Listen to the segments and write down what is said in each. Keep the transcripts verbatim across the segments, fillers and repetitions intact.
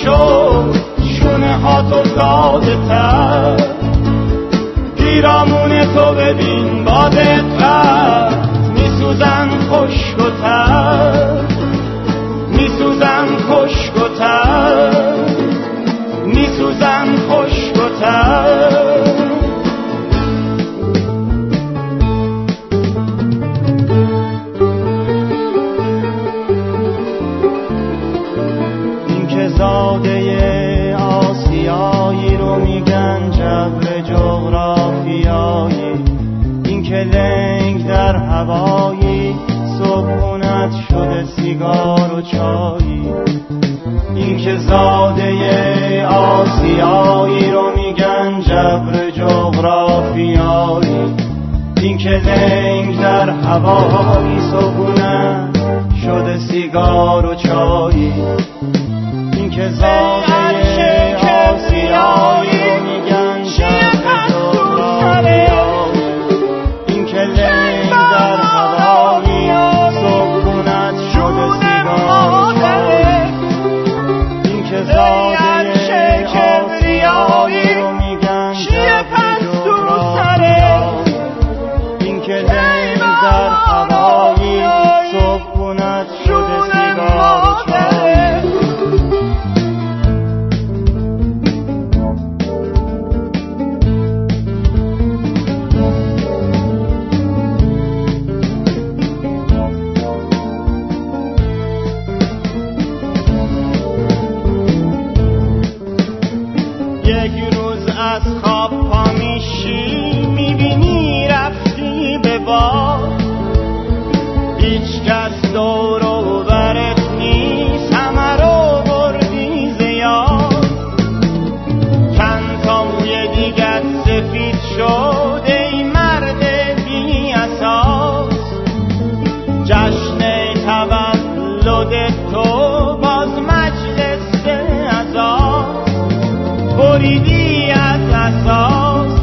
شد شونه ها تو زاده تر، پیرامون تو ببین با دقت میسوزن خشک و تر، میسوزن خشک و تر، میسوزن خشک و تر. این که زاده آسیایی رو میگن جبر جغرافیایی، این که لنگ در هوایی صبحونت شده سیگار و چایی، این که زاده آسیایی رو میگن جبر جغرافیایی، این که لنگ در هوایی صبحونت شده سیگار و چایی، این که زاده آسیایی رو میگن جبر جغرافیایی، این که لنگ در هوایی صبحونت شده سیگار و چایی، این که زاده آسیایی رو میگن جبر جغرافیایی، این که لنگ در هوایی صبحونت شده سیگار و چایی. یک روز از خواب پا میشی میبینی رفتی به بار، هیچ کس دور و برت نیست، همه رو بردی زیاد، چند تا موی دیگت سفید شد ای مرد بی اساس، جشن تولد تو باز مجلس عزاست، بریدی از اساس،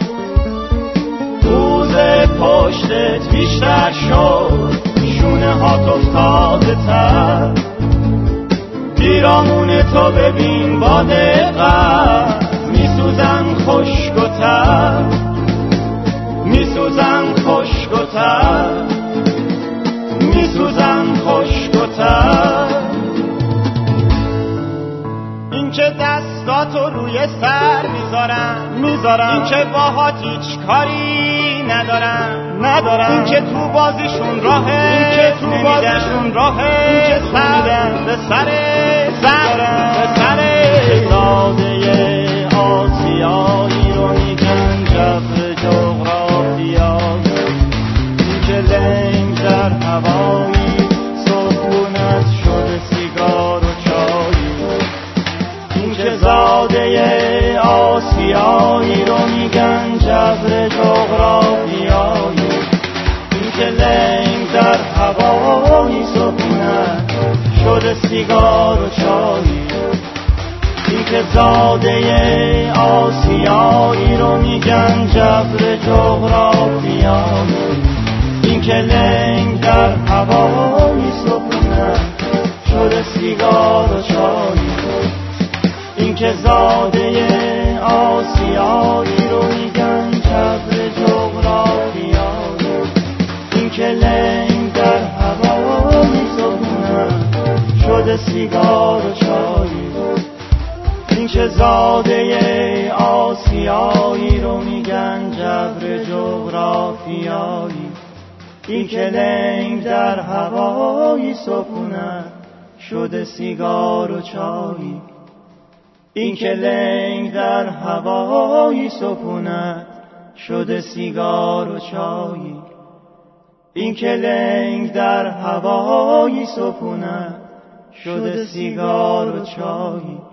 روز پشتت بیشتر شد شونه ها تو افتاده تر، پیرامون تو ببین با دقت میسوزن خشک و تر، میسوزن خشک و تر، میسوزن خشک و تر. این که دستاتو روی سر میذارن میذارن، این که باهات هیچ کاری ندارن ندارن، این که تو بازیشون راهه، این که تو بازیشون راهه، این که سر به سر سر به سر زاده آسیایی رو میگن جبر جغرافیایی، این که لنگ در هوایی صبحونت شده سیگار و چایی، این که زاده آسیایی رو میگن جبر جغرافیایی، این که لنگ در هوایی صبحونت شده سیگار و چایی، این که زاده آسیایی رو میگن جبر جغرافیایی، این که لنگ در هوایی صبحونت شده سیگار و چایی، این که زاده آسیایی رو میگن جبر جغرافیایی، این که لنگ در هوایی صبحونت شده سیگار و چایی، این که زاده آسیایی رو میگن جبر جغرافیایی، این که لنگ در هوایی صبحونت شده سیگار و چایی، این که لنگ در هوایی صبحونت شده سیگار و چایی، این که لنگ در هوایی صبحونت شده سیگار و چایی.